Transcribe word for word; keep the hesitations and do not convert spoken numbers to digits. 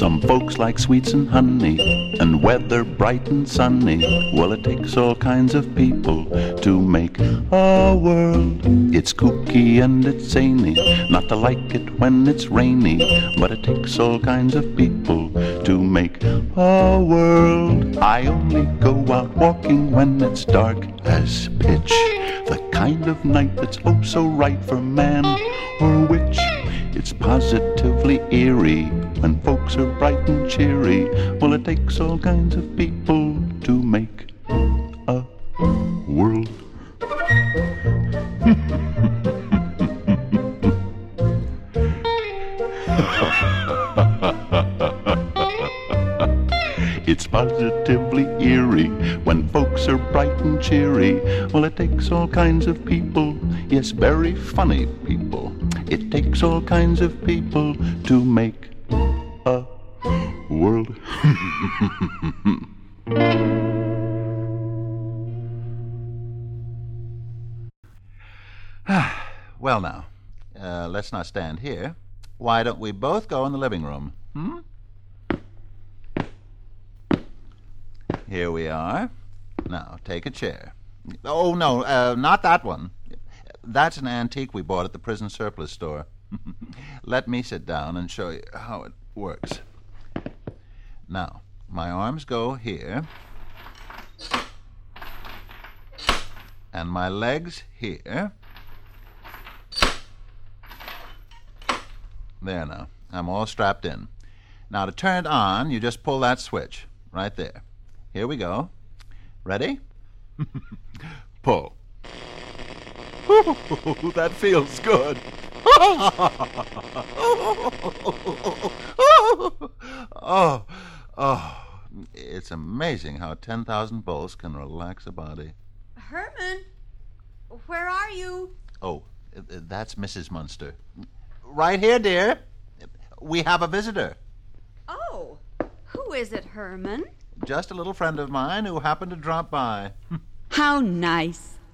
Some folks like sweets and honey and weather bright and sunny. Well, it takes all kinds of people to make a world. It's kooky and it's zany, not to like it when it's rainy, but it takes all kinds of people to make a world. I only go out walking when it's dark as pitch, the kind of night that's oh so right for man or witch. It's positively eerie when folks are bright and cheery. Well, it takes all kinds of people to make a world. It's positively eerie when folks are bright and cheery. Well, it takes all kinds of people, yes, very funny people. It takes all kinds of people to make a world. Well, now, uh, let's not stand here. Why don't we both go in the living room? Hmm? Here we are. Now, take a chair. Oh, no, uh, not that one. That's an antique we bought at the prison surplus store. Let me sit down and show you how it works. Now, my arms go here, and my legs here. There now, I'm all strapped in. Now, to turn it on, you just pull that switch right there. Here we go. Ready? Pull. Ooh, that feels good. oh, oh, it's amazing how ten thousand volts can relax a body. Herman, where are you? Oh, that's Missus Munster. Right here, dear. We have a visitor. Oh, who is it, Herman? Just a little friend of mine who happened to drop by. How nice.